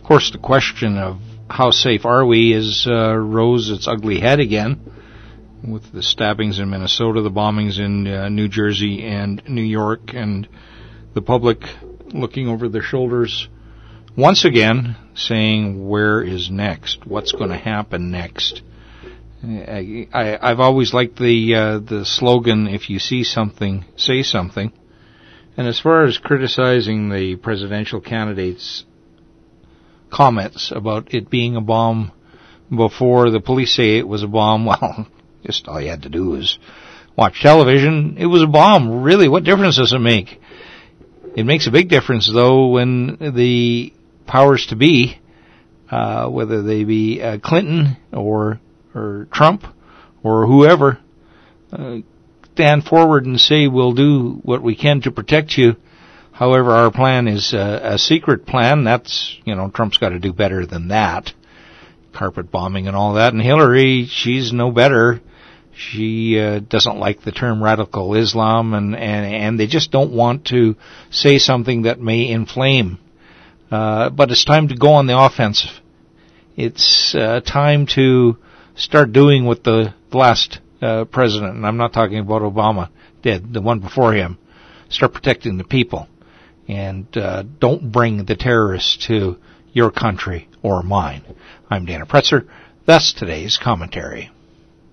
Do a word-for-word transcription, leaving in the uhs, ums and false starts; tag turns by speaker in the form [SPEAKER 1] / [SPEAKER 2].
[SPEAKER 1] course, the question of how safe are we is uh, rose its ugly head again with the stabbings in Minnesota, the bombings in uh, New Jersey and New York, and the public looking over their shoulders once again, saying, where is next? What's going to happen next? I, I, I've always liked the uh, the slogan, if you see something, say something. And as far as criticizing the presidential candidates' comments about it being a bomb before the police say it was a bomb, well, just all you had to do was watch television. It was a bomb. Really, what difference does it make? It makes a big difference, though, when the powers to be, uh, whether they be uh, Clinton or or Trump or whoever, uh, stand forward and say, we'll do what we can to protect you. However, our plan is uh, a secret plan. That's, you know, Trump's got to do better than that. Carpet bombing and all that. And Hillary, she's no better. She uh, doesn't like the term radical Islam, and, and, and they just don't want to say something that may inflame. Uh, but it's time to go on the offensive. It's uh, time to start doing what the last uh, president, and I'm not talking about Obama, did, the one before him. Start protecting the people. And uh, don't bring the terrorists to your country or mine. I'm Dana Pretzer. That's today's commentary.